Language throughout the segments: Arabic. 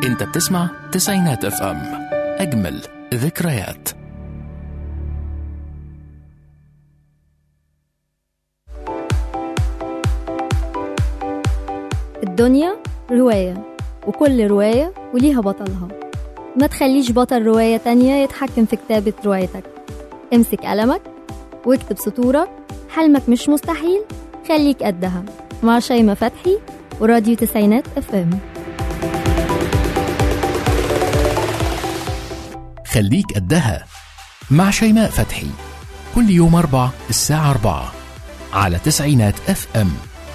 انت بتسمع تسعينات اف ام، اجمل ذكريات. الدنيا رواية، وكل رواية وليها بطلها. ما تخليش بطل رواية تانية يتحكم في كتابة روايتك. امسك قلمك واكتب سطورك، حلمك مش مستحيل، خليك قدها. مع شيماء فتحي وراديو تسعينات اف ام. خليك قدها مع شيماء فتحي، كل يوم 4 الساعة 4 على تسعينات اف ام.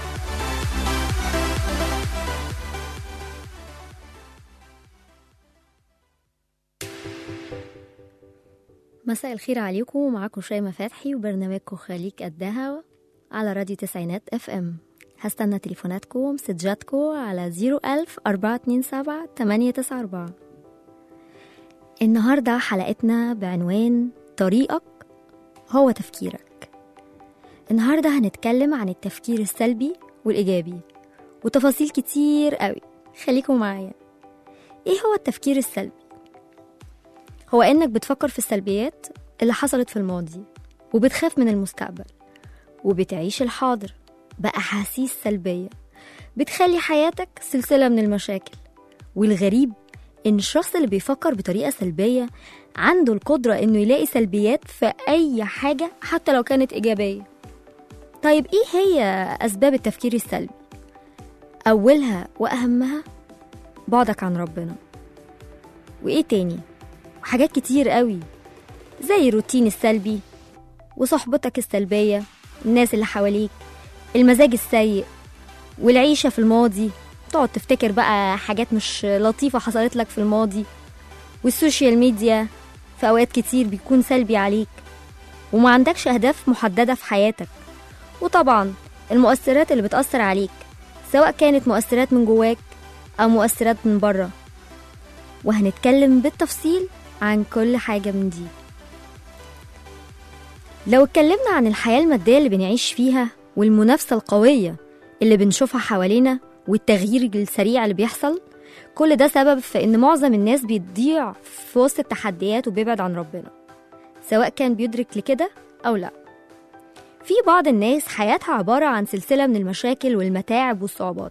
مساء الخير عليكم، ومعاكم شيماء فتحي وبرنامجكم خليك قدها على راديو تسعينات اف ام. هستنى تليفوناتكم ومسجاتكم على 01000-427-894. النهاردة حلقتنا بعنوان طريقك هو تفكيرك. النهاردة هنتكلم عن التفكير السلبي والإيجابي وتفاصيل كتير قوي، خليكم معايا. ايه هو التفكير السلبي؟ هو انك بتفكر في السلبيات اللي حصلت في الماضي، وبتخاف من المستقبل، وبتعيش الحاضر بأحاسيس سلبية بتخلي حياتك سلسلة من المشاكل. والغريب إن الشخص اللي بيفكر بطريقة سلبية عنده القدرة إنه يلاقي سلبيات في أي حاجة حتى لو كانت إيجابية. طيب إيه هي أسباب التفكير السلبي؟ أولها وأهمها بعدك عن ربنا. وإيه تاني؟ حاجات كتير قوي، زي الروتين السلبي وصحبتك السلبية، الناس اللي حواليك، المزاج السيء، والعيشة في الماضي، تقعد تفتكر بقى حاجات مش لطيفة حصلت لك في الماضي، والسوشيال ميديا في أوقات كتير بيكون سلبي عليك، وما عندكش أهداف محددة في حياتك. وطبعا المؤثرات اللي بتأثر عليك، سواء كانت مؤثرات من جواك أو مؤثرات من بره. وهنتكلم بالتفصيل عن كل حاجة من دي. لو اتكلمنا عن الحياة المادية اللي بنعيش فيها والمنافسة القوية اللي بنشوفها حوالينا والتغيير السريع اللي بيحصل، كل ده سبب في ان معظم الناس بيضيع في وسط التحديات وبيبعد عن ربنا، سواء كان بيدرك لكده او لا. في بعض الناس حياتها عبارة عن سلسلة من المشاكل والمتاعب والصعوبات،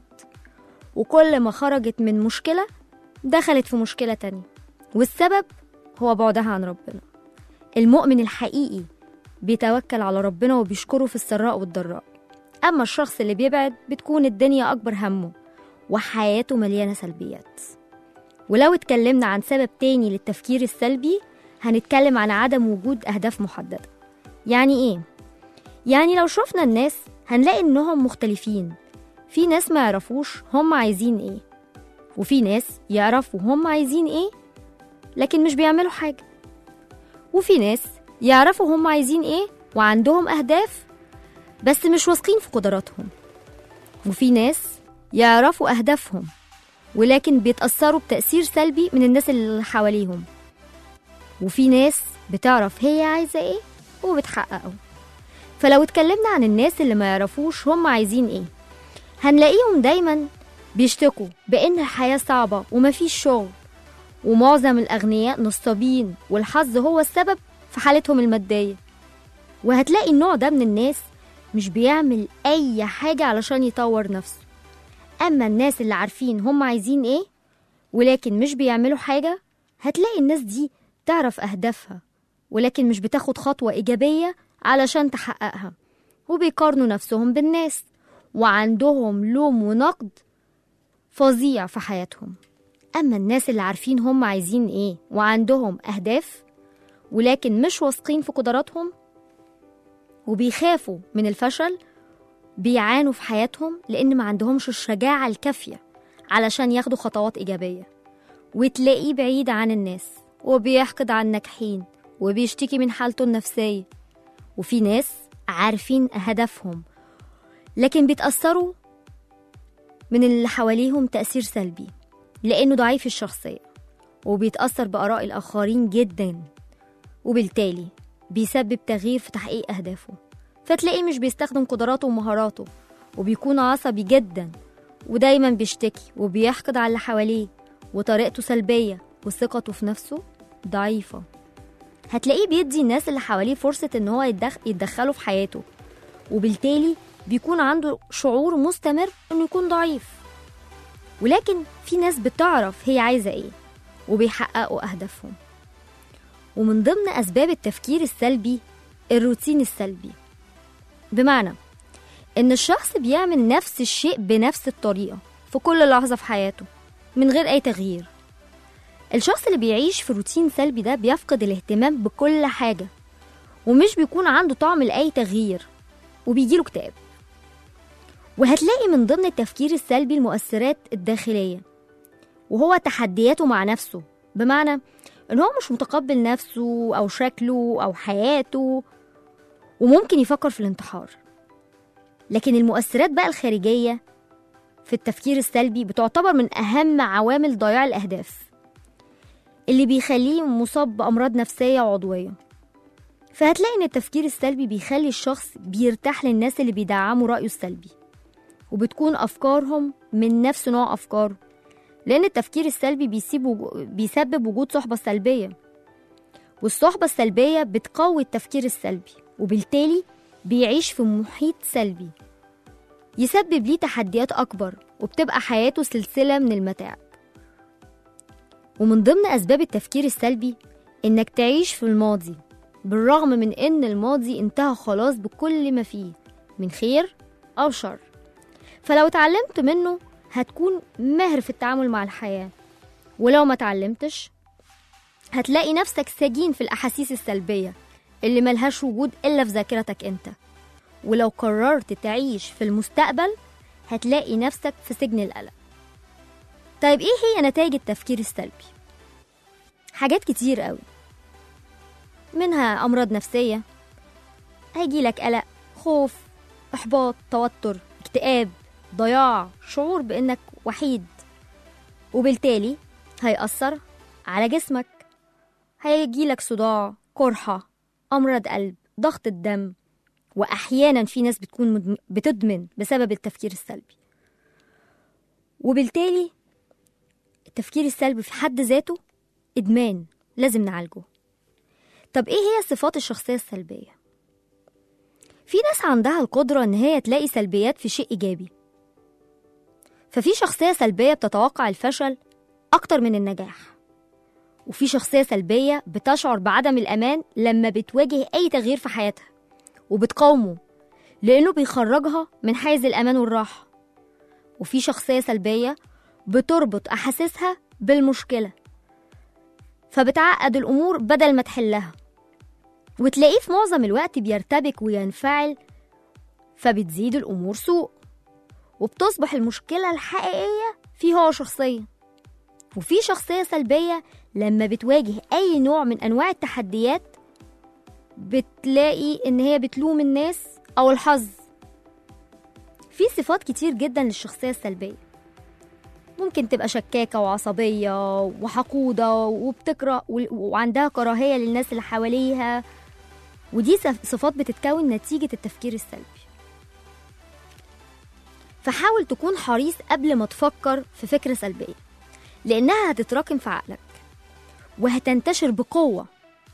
وكل ما خرجت من مشكلة دخلت في مشكلة تانية، والسبب هو بعدها عن ربنا. المؤمن الحقيقي بيتوكل على ربنا وبيشكره في السراء والضراء. أما الشخص اللي بيبعد بتكون الدنيا أكبر همه وحياته مليانة سلبيات. ولو اتكلمنا عن سبب تاني للتفكير السلبي، هنتكلم عن عدم وجود أهداف محددة. يعني إيه؟ يعني لو شفنا الناس هنلاقي إنهم مختلفين. في ناس ما يعرفوش هم عايزين إيه، وفي ناس يعرفوا هم عايزين إيه لكن مش بيعملوا حاجة، وفي ناس يعرفوا هم عايزين إيه وعندهم أهداف بس مش واثقين في قدراتهم، وفي ناس يعرفوا أهدافهم ولكن بيتأثروا بتأثير سلبي من الناس اللي حواليهم، وفي ناس بتعرف هي عايزة إيه وبتحققه. فلو اتكلمنا عن الناس اللي ما يعرفوش هم عايزين إيه، هنلاقيهم دايما بيشتكوا بأن الحياة صعبة ومفيش شغل، ومعظم الأغنياء نصابين والحظ هو السبب في حالتهم المادية. وهتلاقي النوع ده من الناس مش بيعمل أي حاجة علشان يطور نفسه. أما الناس اللي عارفين هم عايزين إيه ولكن مش بيعملوا حاجة، هتلاقي الناس دي تعرف أهدافها ولكن مش بتاخد خطوة إيجابية علشان تحققها، وبيقارنوا نفسهم بالناس وعندهم لوم ونقد فظيع في حياتهم. أما الناس اللي عارفين هم عايزين إيه وعندهم أهداف ولكن مش واثقين في قدراتهم وبيخافوا من الفشل، بيعانوا في حياتهم لأن ما عندهمش الشجاعة الكافية علشان ياخدوا خطوات إيجابية. وتلاقيه بعيد عن الناس وبيحقد على الناجحين وبيشتكي من حالته النفسية. وفي ناس عارفين هدفهم لكن بيتأثروا من اللي حواليهم تأثير سلبي لأنه ضعيف الشخصية وبيتأثر بآراء الآخرين جدا، وبالتالي بيسبب تغيير في تحقيق أهدافه. فتلاقيه مش بيستخدم قدراته ومهاراته، وبيكون عصبي جدا ودايما بيشتكي وبيحقد على اللي حواليه وطريقته سلبية وثقته في نفسه ضعيفة، هتلاقيه بيدي الناس اللي حواليه فرصة إن هو يتدخلوا في حياته، وبالتالي بيكون عنده شعور مستمر إنه يكون ضعيف. ولكن في ناس بتعرف هي عايزة إيه وبيحققوا أهدافهم. ومن ضمن أسباب التفكير السلبي الروتين السلبي، بمعنى إن الشخص بيعمل نفس الشيء بنفس الطريقة في كل لحظة في حياته من غير أي تغيير. الشخص اللي بيعيش في روتين سلبي ده بيفقد الاهتمام بكل حاجة، ومش بيكون عنده طعم لأي تغيير، وبيجيله اكتئاب. وهتلاقي من ضمن التفكير السلبي المؤثرات الداخلية، وهو تحدياته مع نفسه، بمعنى إن هو مش متقبل نفسه أو شكله أو حياته، وممكن يفكر في الانتحار. لكن المؤثرات بقى الخارجية في التفكير السلبي بتعتبر من أهم عوامل ضياع الأهداف، اللي بيخليه مصاب بأمراض نفسية وعضوية. فهتلاقي إن التفكير السلبي بيخلي الشخص بيرتاح للناس اللي بيدعموا رأيه السلبي، وبتكون أفكارهم من نفس نوع أفكاره، لأن التفكير السلبي بيسبب وجود صحبة سلبية، والصحبة السلبية بتقوي التفكير السلبي، وبالتالي بيعيش في محيط سلبي يسبب ليه تحديات أكبر، وبتبقى حياته سلسلة من المتاعب. ومن ضمن أسباب التفكير السلبي إنك تعيش في الماضي، بالرغم من إن الماضي انتهى خلاص بكل ما فيه من خير أو شر. فلو اتعلمت منه هتكون ماهر في التعامل مع الحياة، ولو ما تعلمتش هتلاقي نفسك سجين في الأحاسيس السلبية اللي ملهاش وجود إلا في ذاكرتك أنت. ولو قررت تعيش في المستقبل هتلاقي نفسك في سجن القلق. طيب إيه هي نتائج التفكير السلبي؟ حاجات كتير قوي، منها أمراض نفسية، هيجيلك قلق، خوف، إحباط، توتر، اكتئاب، ضياع، شعور بأنك وحيد، وبالتالي هيأثر على جسمك، هيجيلك صداع، قرحة، أمراض قلب، ضغط الدم، وأحيانا في ناس بتكون بتدمن بسبب التفكير السلبي. وبالتالي التفكير السلبي في حد ذاته إدمان لازم نعالجه. طب إيه هي صفات الشخصية السلبية؟ في ناس عندها القدرة إن هي تلاقي سلبيات في شيء إيجابي، ففي شخصية سلبية بتتوقع الفشل أكتر من النجاح، وفي شخصية سلبية بتشعر بعدم الأمان لما بتواجه أي تغيير في حياتها وبتقاومه لأنه بيخرجها من حيز الأمان والراحة، وفي شخصية سلبية بتربط أحاسيسها بالمشكلة فبتعقد الأمور بدل ما تحلها، وتلاقيه في معظم الوقت بيرتبك وينفعل، فبتزيد الأمور سوء، وبتصبح المشكلة الحقيقية فيه هو شخصية. وفي شخصية سلبية لما بتواجه أي نوع من أنواع التحديات بتلاقي إن هي بتلوم الناس أو الحظ. في صفات كتير جدا للشخصية السلبية، ممكن تبقى شكاكة وعصبية وحقودة وبتكره وعندها كراهية للناس اللي حواليها، ودي صفات بتتكون نتيجة التفكير السلبي. فحاول تكون حريص قبل ما تفكر في فكرة سلبية، لأنها هتتراكم في عقلك وهتنتشر بقوة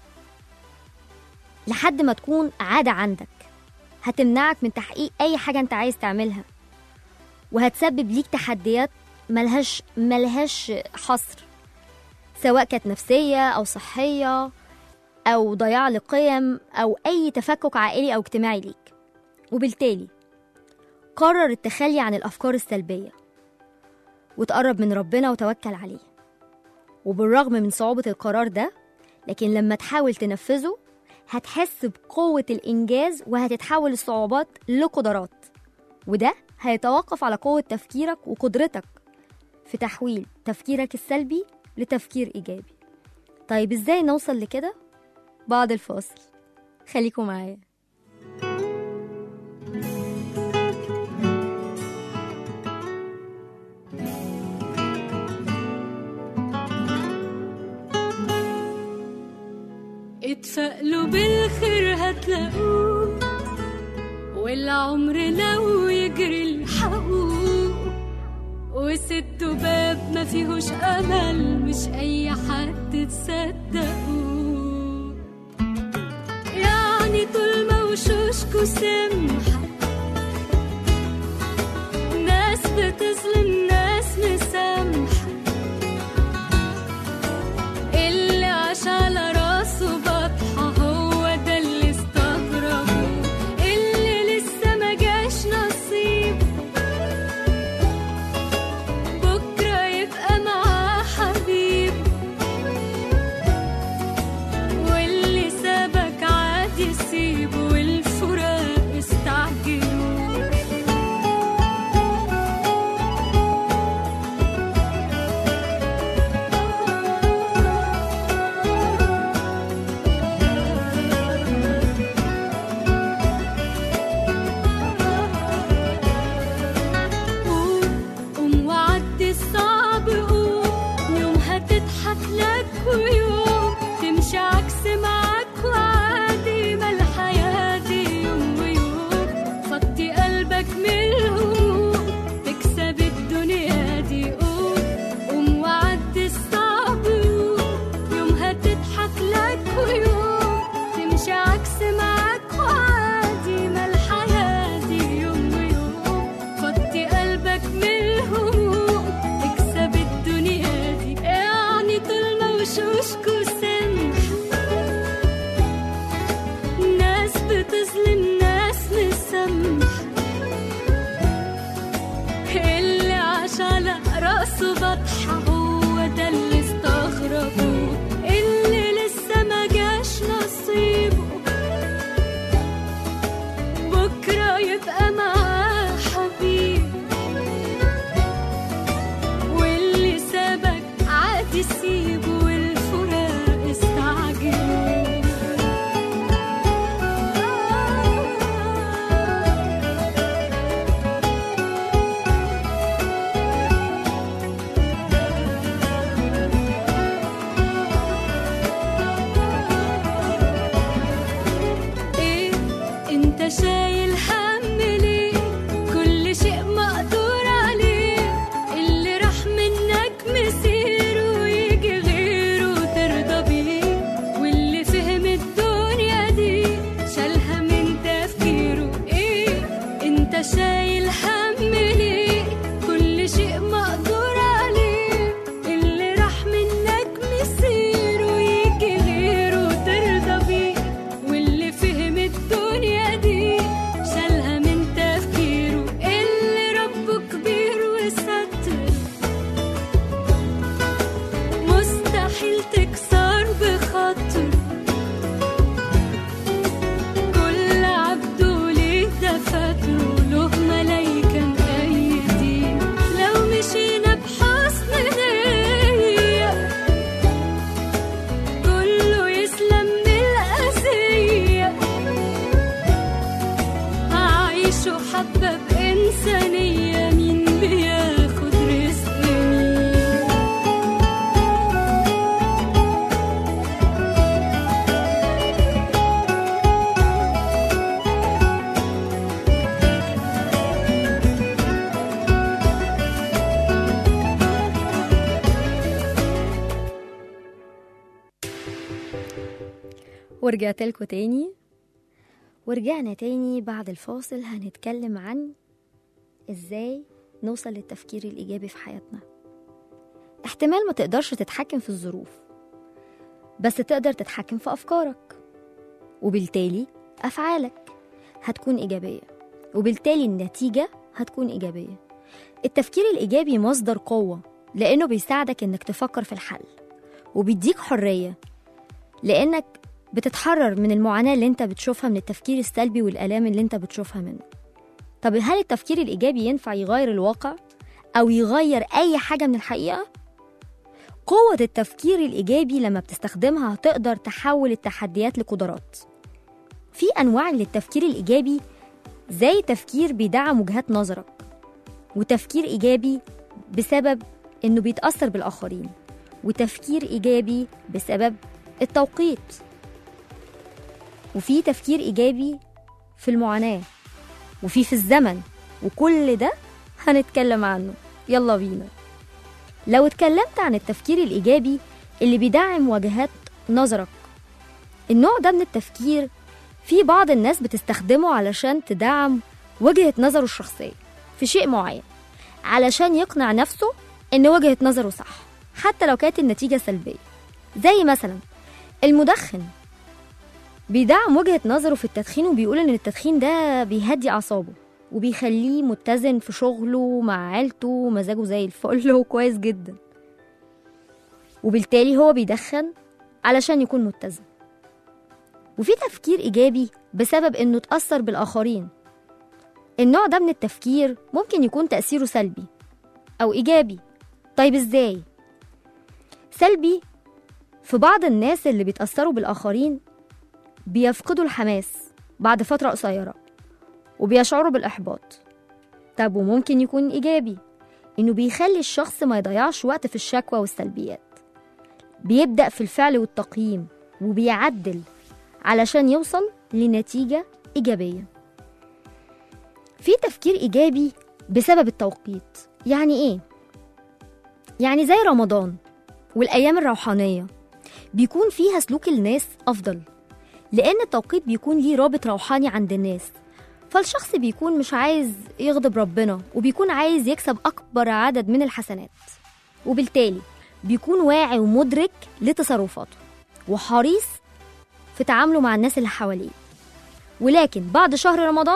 لحد ما تكون عادة عندك، هتمنعك من تحقيق أي حاجة أنت عايز تعملها، وهتسبب ليك تحديات ملهاش حصر، سواء كانت نفسية أو صحية أو ضياع لقيم أو أي تفكك عائلي أو اجتماعي ليك. وبالتالي قرر التخلي عن الأفكار السلبية وتقرب من ربنا وتوكل عليه. وبالرغم من صعوبة القرار ده، لكن لما تحاول تنفذه هتحس بقوة الإنجاز، وهتتحول الصعوبات لقدرات، وده هيتوقف على قوة تفكيرك وقدرتك في تحويل تفكيرك السلبي لتفكير إيجابي. طيب إزاي نوصل لكده؟ بعد الفاصل، خليكم معايا. اتفائلوا بالخير هتلاقوه، والعمر لو يجري الحقوه، وسدوا باب فيهوش أمل، مش أي حد تصدقوه. يعني طول ما وشوشكوا سمحة، ناس بتظلم ناس مسامحة، اللي عاش على راسه بطحة هو ده اللي استغربوه، اللي لسه ما جاش نصيب بكرة يبقى معاه حبيب، واللي سابك عادي سيبه، والفراق استعجلوا. قوم وعدي الصعب، قوم يوم هتضحك لك ويوم تمشي عكس معاك وعادي، ما الحياة دي يوم ويوم. فضي قلبك من الهموم تكسب الدنيا دي. قوم وعدي الصعب، قوم يوم هتضحك لك ويوم تمشي عكس معاك وعادي، ما الحياة دي يوم ويوم. فضي قلبك من الهموم تكسب الدنيا دي. يعني طول ما وشوشكوا سمحة، ناس بتظلم ناس مسامحة، اللي عاش على راسه بطحة هو ده اللي استغربوه، اللي لسه ما جاش نصيبه بكرة يبقى معاه حبيب، واللي سابك عادي سيبه، والفراق استعجلوا. ايه انت شايل هم ليه؟ كل شيء مقدور عليه، اللي راح منك مسيره ويجي غيره ترضى بيه، واللي فهم الدنيا دي شالها من تفكيره. ايه انت شايل هم ليه؟ كل شيء مقدور عليه، اللي راح منك مسيره ويجي غيره ترضى بيه، واللي فهم الدنيا دي شالها من تفكيره. اللي ربه كبير وستر مستحيل تكسر بخاطر، كل عبده ليه دفاتره، له ملايكة مأيدين. لو مشينا بحسن نية كله يسلم من الأذية، هعيشه حبة بإنسانية، مين بياخد رزق مين؟ ورجعت لكم تاني، ورجعنا تاني بعد الفاصل. هنتكلم عن ازاي نوصل للتفكير الإيجابي في حياتنا. احتمال ما تقدرش تتحكم في الظروف، بس تقدر تتحكم في أفكارك، وبالتالي أفعالك هتكون إيجابية، وبالتالي النتيجة هتكون إيجابية. التفكير الإيجابي مصدر قوة، لأنه بيساعدك إنك تفكر في الحل، وبيديك حرية لأنك بتتحرر من المعاناة اللي انت بتشوفها من التفكير السلبي والآلام اللي انت بتشوفها منه. طب هل التفكير الإيجابي ينفع يغير الواقع أو يغير أي حاجة من الحقيقة؟ قوة التفكير الإيجابي لما بتستخدمها هتقدر تحول التحديات لقدرات. في أنواع للتفكير الإيجابي، زي تفكير بيدعم وجهات نظرك، وتفكير إيجابي بسبب إنه بيتأثر بالآخرين، وتفكير إيجابي بسبب التوقيت، وفي تفكير إيجابي في المعاناة، وفي الزمن، وكل ده هنتكلم عنه. يلا بينا. لو اتكلمت عن التفكير الإيجابي اللي بيدعم وجهات نظرك، النوع ده من التفكير في بعض الناس بتستخدمه علشان تدعم وجهة نظره الشخصية في شيء معين، علشان يقنع نفسه إن وجهة نظره صح حتى لو كانت النتيجة سلبية. زي مثلا المدخن بيدعم وجهة نظره في التدخين وبيقول إن التدخين ده بيهدي أعصابه وبيخليه متزن في شغله مع عيلته ومزاجه زي الفل وكويس جدا، وبالتالي هو بيدخن علشان يكون متزن. وفي تفكير إيجابي بسبب إنه تأثر بالآخرين. النوع ده من التفكير ممكن يكون تأثيره سلبي أو إيجابي. طيب إزاي؟ سلبي في بعض الناس اللي بيتأثروا بالآخرين بيفقدوا الحماس بعد فترة قصيرة وبيشعروا بالإحباط. طب وممكن يكون إيجابي، إنه بيخلي الشخص ما يضيعش وقت في الشكوى والسلبيات، بيبدأ في الفعل والتقييم وبيعدل علشان يوصل لنتيجة إيجابية. في تفكير إيجابي بسبب التوقيت. يعني إيه؟ يعني زي رمضان والأيام الروحانية بيكون فيها سلوك الناس أفضل، لأن التوقيت بيكون ليه رابط روحاني عند الناس، فالشخص بيكون مش عايز يغضب ربنا وبيكون عايز يكسب أكبر عدد من الحسنات، وبالتالي بيكون واعي ومدرك لتصرفاته وحريص في تعامله مع الناس اللي حواليه. ولكن بعد شهر رمضان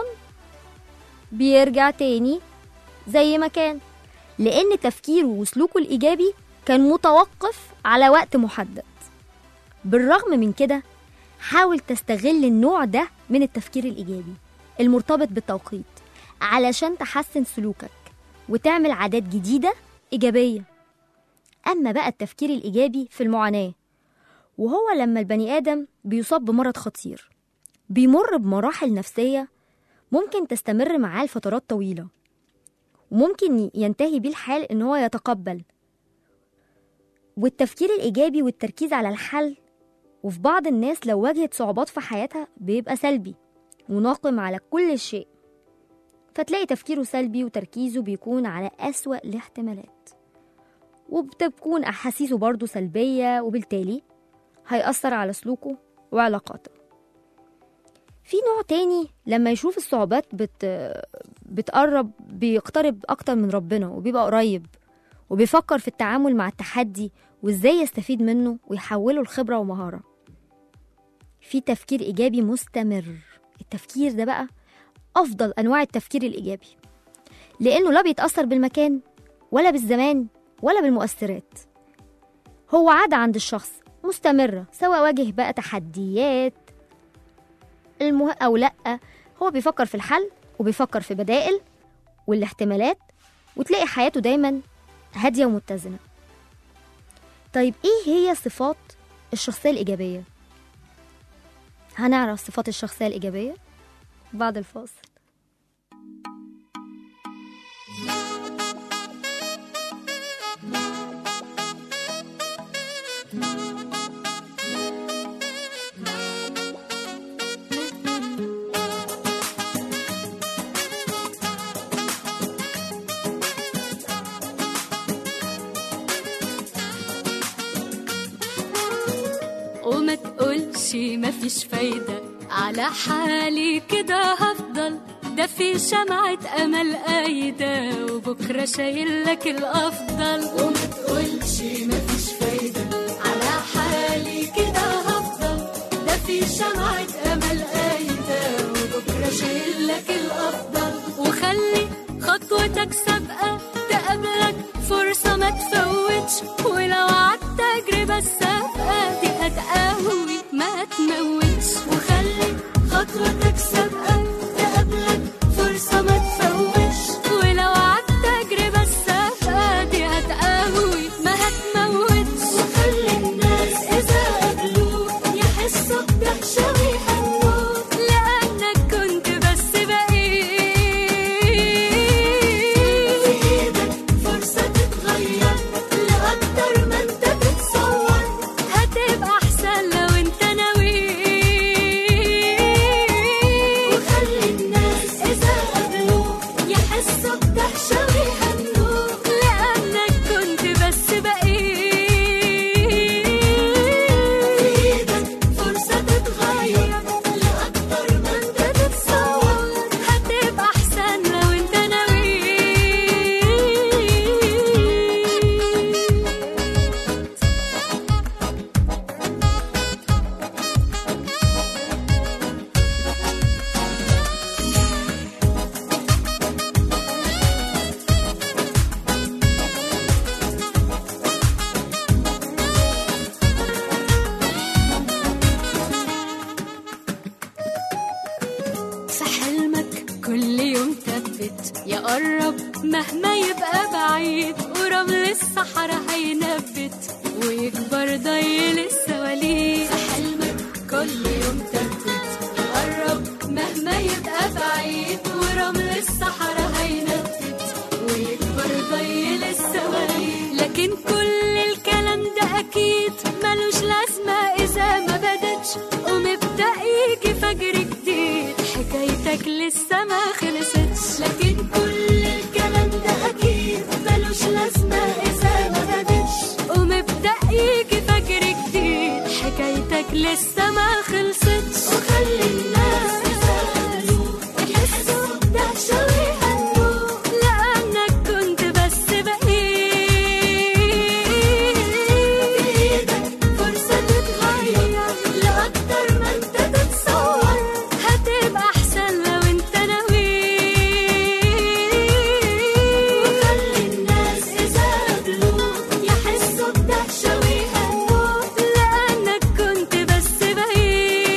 بيرجع تاني زي ما كان، لأن تفكيره وسلوكه الإيجابي كان متوقف على وقت محدد. بالرغم من كده حاول تستغل النوع ده من التفكير الإيجابي المرتبط بالتوقيت علشان تحسن سلوكك وتعمل عادات جديدة إيجابية. أما بقى التفكير الإيجابي في المعاناة، وهو لما البني آدم بيصاب بمرض خطير بيمر بمراحل نفسية ممكن تستمر معاه لفترات طويلة، وممكن ينتهي بيه الحال إن هو يتقبل. والتفكير الإيجابي والتركيز على الحل، وفي بعض الناس لو واجهت صعوبات في حياتها بيبقى سلبي وناقم على كل شيء، فتلاقي تفكيره سلبي وتركيزه بيكون على أسوأ الاحتمالات، وبتكون أحاسيسه برضو سلبية، وبالتالي هيأثر على سلوكه وعلاقاته. في نوع تاني لما يشوف الصعوبات بتقرب بيقترب أكتر من ربنا وبيبقى قريب وبيفكر في التعامل مع التحدي وإزاي يستفيد منه ويحوله لخبرة ومهارة. في تفكير إيجابي مستمر. التفكير ده بقى أفضل أنواع التفكير الإيجابي، لأنه لا بيتأثر بالمكان ولا بالزمان ولا بالمؤثرات. هو عادة عند الشخص مستمرة، سواء واجه بقى تحديات أو لأ، هو بيفكر في الحل وبيفكر في بدائل والاحتمالات، وتلاقي حياته دايما هادية ومتزنة. طيب إيه هي صفات الشخصية الإيجابية؟ هنعرف صفات الشخصية الإيجابية بعد الفاصل. وما تقولش مفيش فايدة، على حالي كده هفضل، ده في شمعة أمل قايدة وبكرة شايلك الأفضل. وما تقولش مفيش فايدة، على حالي كده هفضل، ده في شمعة أمل قايدة وبكرة شايلك الأفضل. وخلي خطوتك سابقة تقابلك فرصة ما تفوتش، ولو عدت تجربة السابقة دي هتقوي ما تموتش. وخلي خطوتك سابقة تقابلك فرصة ما تفوتش، ولو عدت تجربة السابقة دي هتقوي ما هتموتش. وخلي الناس إذا قابلوك يحسوا بدهشة ويحبوك، مهما يبقى بعيد، ورمل الصحراء هينبت ويكبر ضيل السواليف. في حلمك كل يوم تبت قرب، مهما يبقى بعيد، ورمل الصحراء هينبت ويكبر ضيل السواليف. لكن كل الكلام ده أكيد ملوش لازمة إذا ما بدتش ومبدأ يجي فجر جديد، حكايتك لسه ما خلصتش. لكن كل الكلام ده أكيد ملوش لازمة إذا ما بدتش ومبدأ يجي فجر جديد، حكايتك لسه ما خلصتش. وخلي الناس يسألوا يحسوا بدهشة ويهنوا، لأنك كنت بس بقيت. بإيدك فرصة تتغير لأكتر ما انت تتصور، هتبقى أحسن لو انت ناوي. وخلي الناس يسألوا يحسوا بدهشة ويهنوا، لأنك كنت بس بقيت.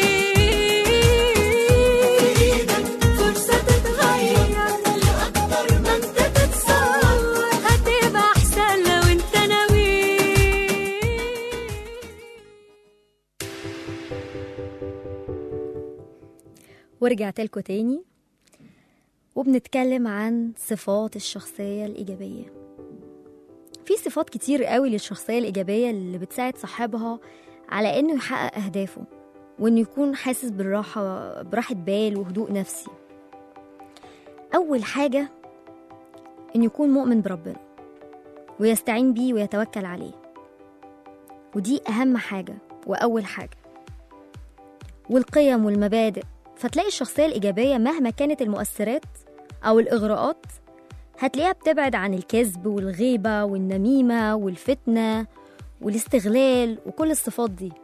بإيدك فرصة تتغير لأكتر ما انت تتصور، هتبقى أحسن لو انت ناوي. ورجعت لكم تاني وبنتكلم عن صفات الشخصية الإيجابية. في صفات كتير قوي للشخصية الإيجابية اللي بتساعد صاحبها على إنه يحقق أهدافه، وإنه يكون حاسس براحة بال وهدوء نفسي. أول حاجة إنه يكون مؤمن بربنا ويستعين بيه ويتوكل عليه، ودي أهم حاجة وأول حاجة. والقيم والمبادئ، فتلاقي الشخصية الإيجابية مهما كانت المؤثرات أو الإغراءات هتلاقيها بتبعد عن الكذب والغيبة والنميمة والفتنة والاستغلال وكل الصفات دي،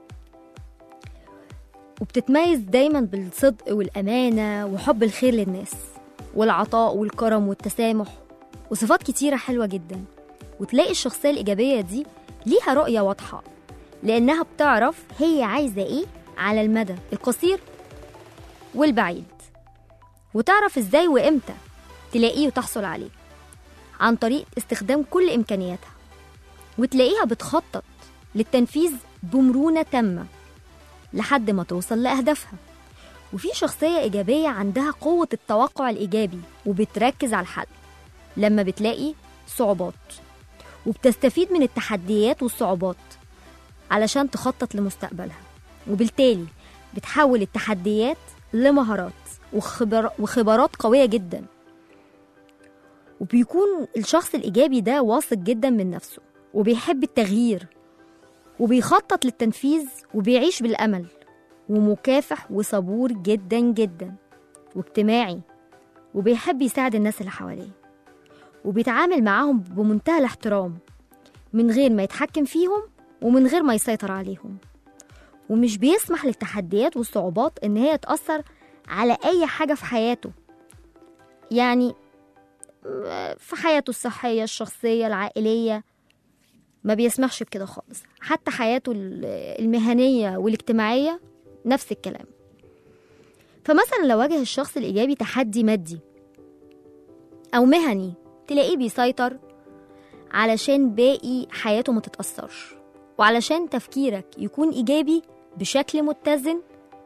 وبتتميز دايما بالصدق والأمانة وحب الخير للناس والعطاء والكرم والتسامح وصفات كتيرة حلوة جدا. وتلاقي الشخصية الإيجابية دي ليها رؤية واضحة، لأنها بتعرف هي عايزة إيه على المدى القصير والبعيد، وتعرف إزاي وإمتى تلاقيه وتحصل عليه عن طريق استخدام كل إمكانياتها، وتلاقيها بتخطط للتنفيذ بمرونة تامة لحد ما توصل لأهدافها. وفي شخصية إيجابية عندها قوة التوقع الإيجابي وبتركز على الحل لما بتلاقي صعوبات، وبتستفيد من التحديات والصعوبات علشان تخطط لمستقبلها، وبالتالي بتحول التحديات لمهارات وخبرات قوية جدا. وبيكون الشخص الإيجابي ده واثق جدا من نفسه وبيحب التغيير وبيخطط للتنفيذ وبيعيش بالأمل، ومكافح وصبور جدا جدا، واجتماعي وبيحب يساعد الناس اللي حواليه، وبيتعامل معاهم بمنتهى الاحترام من غير ما يتحكم فيهم ومن غير ما يسيطر عليهم، ومش بيسمح للتحديات والصعوبات إن هي تأثر على أي حاجة في حياته، يعني في حياته الصحية الشخصية العائلية ما بيسمحش بكده خالص، حتى حياته المهنية والاجتماعية نفس الكلام. فمثلا لو واجه الشخص الإيجابي تحدي مادي أو مهني، تلاقيه بيسيطر علشان باقي حياته ما تتأثرش، وعلشان تفكيرك يكون إيجابي بشكل متزن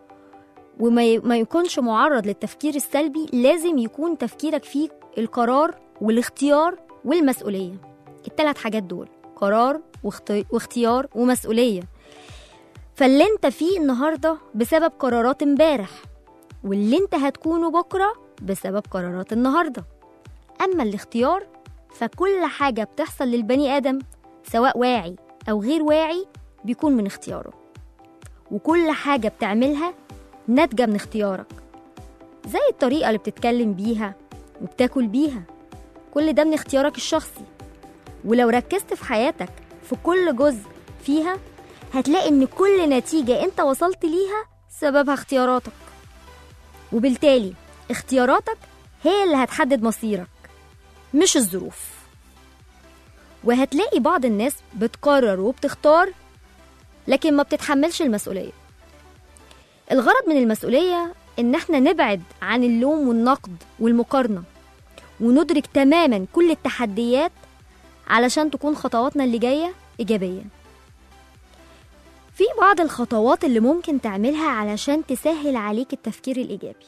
وما يكونش معرض للتفكير السلبي، لازم يكون تفكيرك فيه القرار والاختيار والمسؤولية. الثلاث حاجات دول، قرار واختيار ومسؤولية. فاللي انت فيه النهاردة بسبب قرارات امبارح، واللي انت هتكونه بكرة بسبب قرارات النهاردة. أما الاختيار فكل حاجة بتحصل للبني آدم سواء واعي أو غير واعي بيكون من اختياره، وكل حاجة بتعملها ناتجة من اختيارك، زي الطريقة اللي بتتكلم بيها وبتاكل بيها، كل ده من اختيارك الشخصي. ولو ركزت في حياتك في كل جزء فيها هتلاقي ان كل نتيجة انت وصلت ليها سببها اختياراتك، وبالتالي اختياراتك هي اللي هتحدد مصيرك مش الظروف. وهتلاقي بعض الناس بتقرر وبتختار لكن ما بتتحملش المسؤولية. الغرض من المسؤولية إن احنا نبعد عن اللوم والنقد والمقارنة، وندرك تماما كل التحديات علشان تكون خطواتنا اللي جاية إيجابية. في بعض الخطوات اللي ممكن تعملها علشان تسهل عليك التفكير الإيجابي،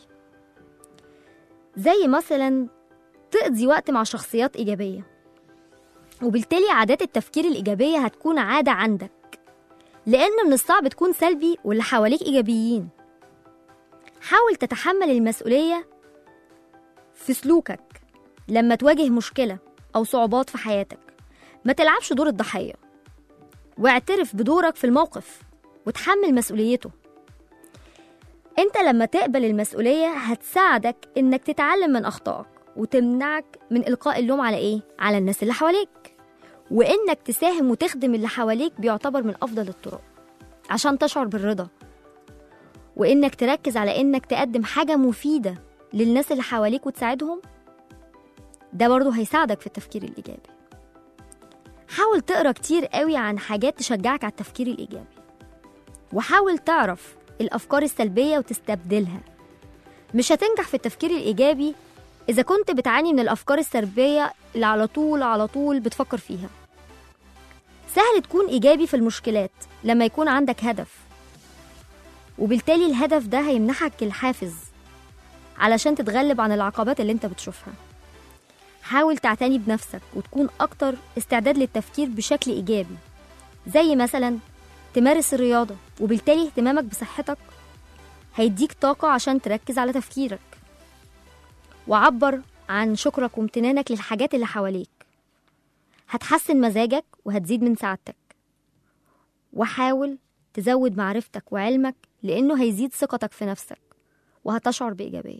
زي مثلا تقضي وقت مع شخصيات إيجابية، وبالتالي عادات التفكير الإيجابية هتكون عادة عندك، لأن من الصعب تكون سلبي واللي حواليك إيجابيين. حاول تتحمل المسؤولية في سلوكك لما تواجه مشكلة أو صعوبات في حياتك. ما تلعبش دور الضحية، واعترف بدورك في الموقف وتحمل مسؤوليته. انت لما تقبل المسؤولية هتساعدك انك تتعلم من أخطائك وتمنعك من إلقاء اللوم على على الناس اللي حواليك. وإنك تساهم وتخدم اللي حواليك بيعتبر من أفضل الطرق عشان تشعر بالرضا، وإنك تركز على إنك تقدم حاجة مفيدة للناس اللي حواليك وتساعدهم. ده برضو هيساعدك في التفكير الإيجابي. حاول تقرأ كتير قوي عن حاجات تشجعك على التفكير الإيجابي، وحاول تعرف الأفكار السلبية وتستبدلها. مش هتنجح في التفكير الإيجابي إذا كنت بتعاني من الأفكار السلبية اللي على طول بتفكر فيها. سهل تكون إيجابي في المشكلات لما يكون عندك هدف، وبالتالي الهدف ده هيمنحك الحافز علشان تتغلب عن العقبات اللي انت بتشوفها. حاول تعتني بنفسك وتكون أكتر استعداد للتفكير بشكل إيجابي، زي مثلا تمارس الرياضة، وبالتالي اهتمامك بصحتك هيديك طاقة عشان تركز على تفكيرك. وعبر عن شكرك وامتنانك للحاجات اللي حواليك، هتحسن مزاجك وهتزيد من سعادتك. وحاول تزود معرفتك وعلمك، لأنه هيزيد ثقتك في نفسك وهتشعر بإيجابية.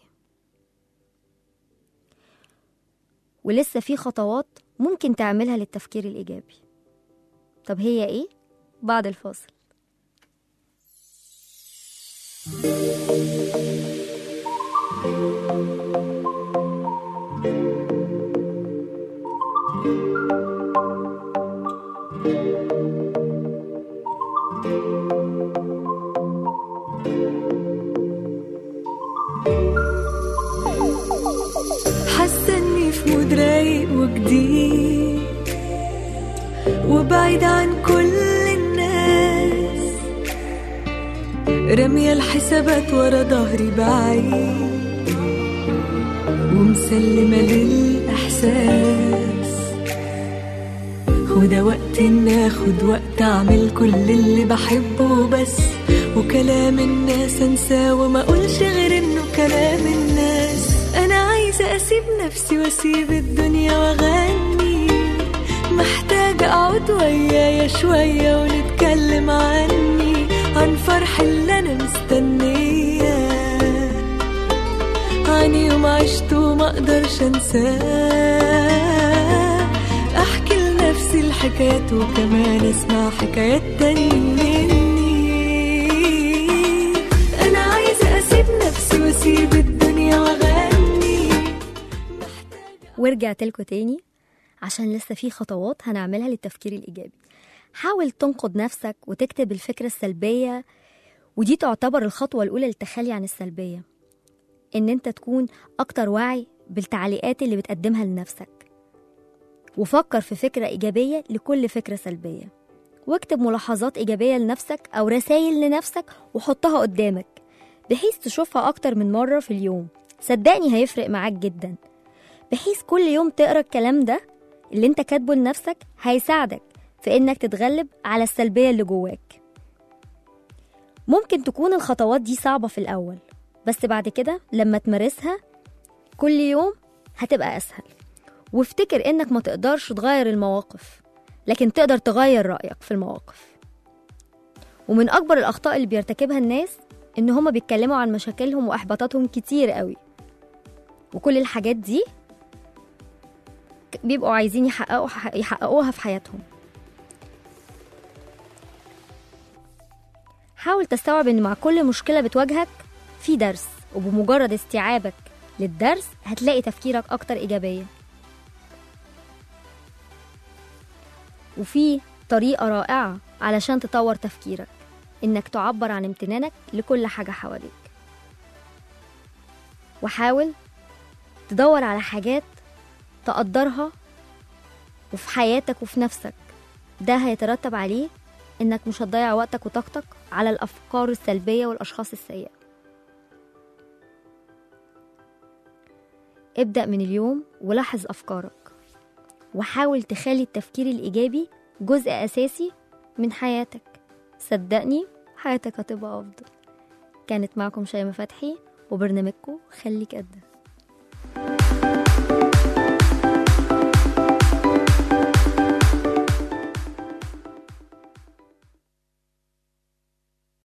ولسه في خطوات ممكن تعملها للتفكير الإيجابي. طب هي إيه؟ بعد الفاصل. حاسة اني في مود رايق وجديد وبعيد عن كل الناس، رمية الحسابات ورا ظهري بعيد ومسلمة للإحساس. وده وقت إن آخد وقت أعمل كل اللي بحبه بس، وكلام الناس أنساه وما أقولش غير إنه كلام الناس. أنا عايزة أسيب نفسي وأسيب الدنيا وأغني، محتاجة أقعد ويايا شوية ونتكلم عني، عن فرح اللي أنا مستنية، عن يوم عشته ما أقدرش أنساه. أحكي لنفسي الحكايات وكمان أسمع حكايات تاني مني. أنا عايزة أسيب نفسي وأسيب الدنيا وأغني. ورجعت لكم تاني عشان لسه في خطوات هنعملها للتفكير الإيجابي. حاول تنقد نفسك وتكتب الفكرة السلبية، ودي تعتبر الخطوة الأولى للتخلي عن السلبية. إن أنت تكون أكتر وعي بالتعليقات اللي بتقدمها لنفسك، وفكر في فكرة إيجابية لكل فكرة سلبية، واكتب ملاحظات إيجابية لنفسك أو رسائل لنفسك وحطها قدامك بحيث تشوفها أكتر من مرة في اليوم. صدقني هيفرق معاك جدا، بحيث كل يوم تقرأ الكلام ده اللي انت كاتبه لنفسك هيساعدك في انك تتغلب على السلبية اللي جواك. ممكن تكون الخطوات دي صعبة في الأول، بس بعد كده لما تمارسها كل يوم هتبقى أسهل. وافتكر انك ما تقدرش تغير المواقف، لكن تقدر تغير رأيك في المواقف. ومن أكبر الأخطاء اللي بيرتكبها الناس إن هما بيتكلموا عن مشاكلهم وإحباطاتهم كتير قوي، وكل الحاجات دي بيبقوا عايزين يحققوها في حياتهم. حاول تستوعب إن مع كل مشكلة بتواجهك في درس، وبمجرد استيعابك للدرس هتلاقي تفكيرك أكتر إيجابية. وفي طريقة رائعة علشان تطور تفكيرك، إنك تعبر عن امتنانك لكل حاجة حواليك. وحاول تدور على حاجات تقدرها وفي حياتك وفي نفسك، ده هيترتب عليه إنك مش هتضيع وقتك وطاقتك على الأفكار السلبية والأشخاص السيئة. ابدأ من اليوم ولاحظ أفكارك، وحاول تخلي التفكير الإيجابي جزء أساسي من حياتك. صدقني حياتك هتبقى أفضل. كانت معكم شيماء فتحي وبرنامجكم خليك قدك.